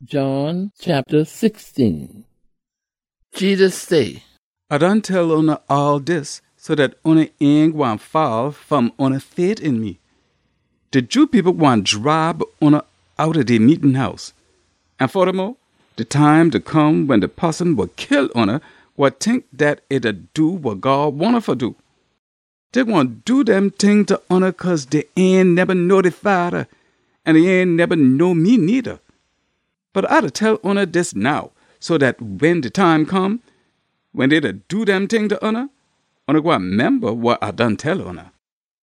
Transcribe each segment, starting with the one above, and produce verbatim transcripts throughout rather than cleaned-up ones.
John chapter sixteen. Jesus say, I done tell una all this so that una ain't gwine fall from una faith in me. The Jew people gwine drive una out of the meeting house. And furthermore, the time to come when the person will kill una will think that it'll do what God want for do. They gwine do them thing to una cause they ain't never know the Father, and they ain't never know me neither. But I'd tell una this now, so that when the time come, when they do them thing to una, una go remember what I done tell una.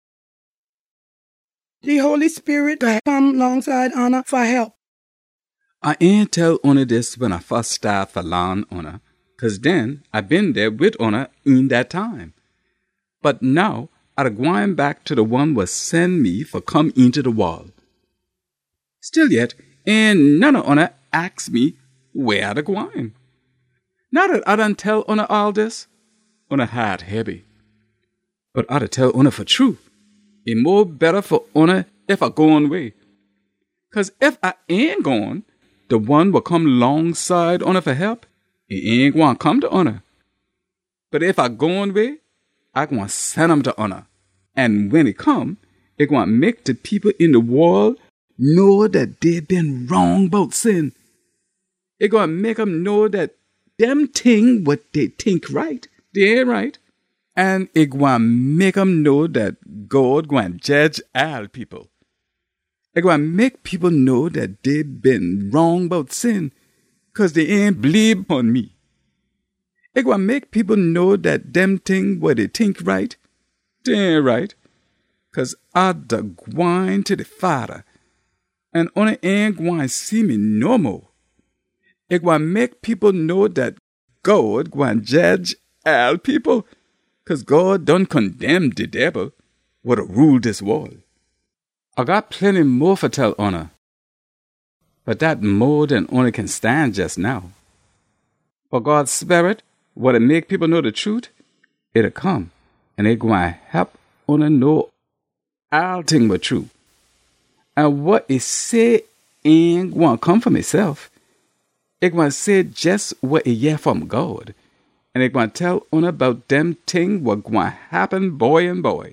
The Holy Spirit will come alongside una for help. I ain't tell una this when I first started for lawn una, cause then I been there with una in that time. But now I'd going back to the one what send me for come into the world. Still yet, ain't none of una ask me where I'd going. Now that I done tell una all this, una heart heavy. But I'd tell una for truth. It more better for una if I go on way. Cause if I ain't gone, the one will come alongside una for help. He ain't gonna come to una. But if I go on way, I gonna send him to una. And when it come, it gonna make the people in the world know that they been wrong about sin. It gonna make them know that them thing what they think right, they ain't right. And it gonna make them know that God gonna judge all people. It gonna make people know that they been wrong about sin, cause they ain't believe on me. It gonna make people know that them thing what they think right, they ain't right. Cause I da gwine to the Father, and only ain't gwine see me no more. It gonna make people know that God gonna judge all people, cause God done condemn the devil what rule this world. I got plenty more for tell una, but that more than una can stand just now. For God's Spirit, what'll make people know the truth, it'll come, and it gonna help una know all thing but true. And what it say ain't gonna come from itself. It gonna say just what it hear from God. And it gonna tell una about them thing what gonna happen boy and boy.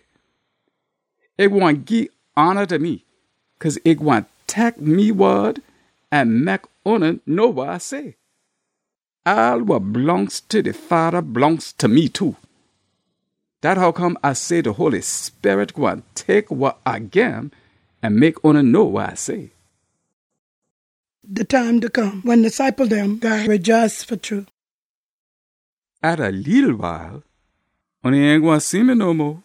It gonna give honor to me, cause it gonna take me word and make una know what I say. All what belongs to the Father belongs to me too. That how come I say the Holy Spirit gonna take what I give and make una know what I say. The time to come when the disciple them God rejoice for truth. At a little while, una ain't gonna see me no more.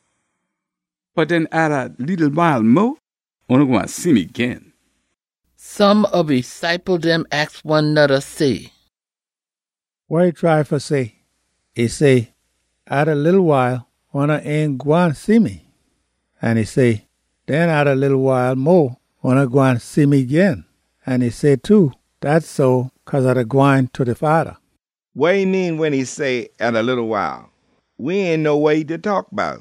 But then at a little while more, una gonna see me again. some of the disciples them ask one another, say, What he try for say? He say, At a little while, una ain't gwine see me. And he say, Then at a little while more, una gwine see me again. And he say too, That's so, cause I da gwine to the Father. What he mean when he say, at a little while? We ain't no way to talk about.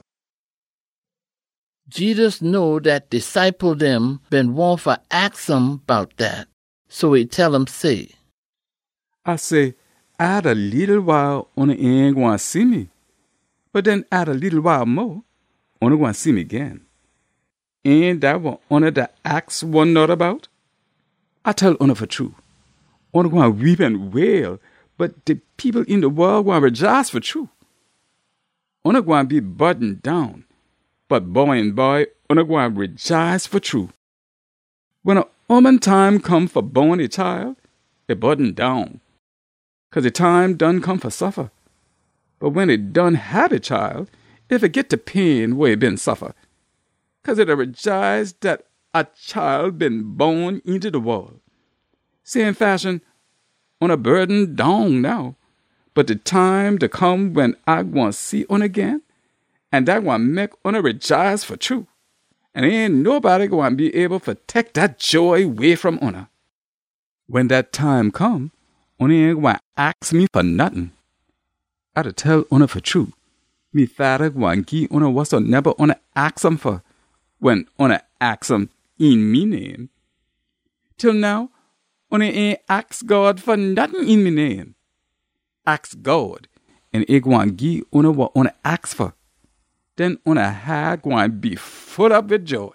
Jesus know that disciple them been want for ask him about that. So he tell him, say, I say, at a little while, una ain't gonna see me. But then at a little while more, una gonna see me again. Ain't that what una da ask one another about? I tell una for true. Una gonna weep and wail, but the people in the world gonna rejoice for true. Una gonna be burdened down, but boy and boy, una gonna rejoice for true. When a woman time come for born a child, it burdened down, cause the time done come for suffer. But when it done have a child, it forget the pain where it been suffer, cause it a rejoice that a child been born into the world. Same fashion, on a burden down now, but the time to come when I want to see on again, and that want make on a rejoice for true, and ain't nobody going to be able to take that joy away from una. When that time come, una ain't going to ask me for nothing. I to tell una for true, me father going to give una what's never una ask him for, when una ask him in me name. Till now, Una ain't ask God for nothing in me name. Ask God, and He gwine give una what una ask for. Then una heart gwine be full up with joy.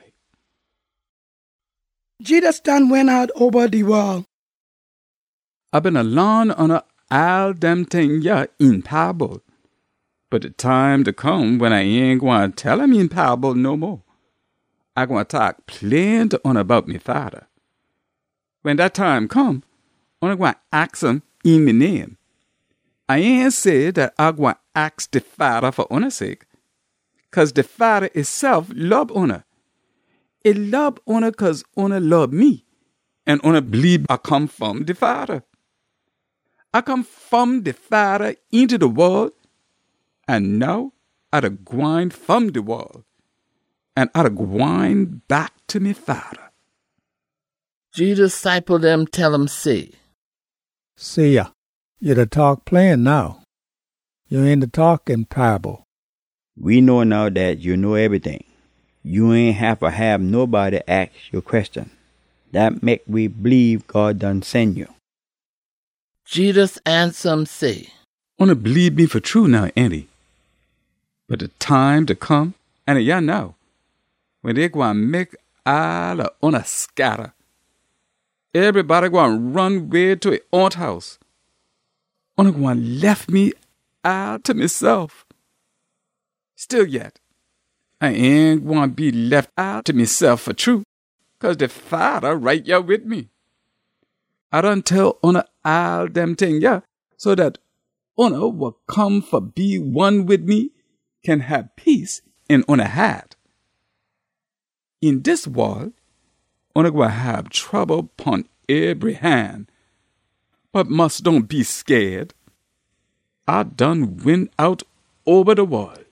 Jesus done went out over the world. I been alone on all them thing ya in parable. But the time to come when I ain't gwine tell him in parable no more. I gwine talk plain to on about me Father. When that time come, I gwine ask him in me name. I ain't say that I gwine ask the Father for una sake, cause the Father itself love una. It love una cause una love me, and una believe I come from the Father. I come from the Father into the world, and now I da gwine from the world, and I da gwine back to me Father. Jesus disciple them tell him say, See ya. You da talk plain now. You ain't da talk in parable. We know now that you know everything. You ain't have to have nobody ask you question. That make we believe God done send you. Jesus answer him say, Una believe me for true now, Andy. But the time to come, and y'all know, when they gwine make all of una scatter. Everybody gwine run way to a aunt house. Una gwine left me all to myself. Still yet, I ain't gwine be left out to myself for true, cause the Father right here with me. I done tell una all them thing yeah, so that una will come for be one with me, can have peace in una heart. In this world, una will have trouble upon every hand, but must don't be scared. I done win out over the world.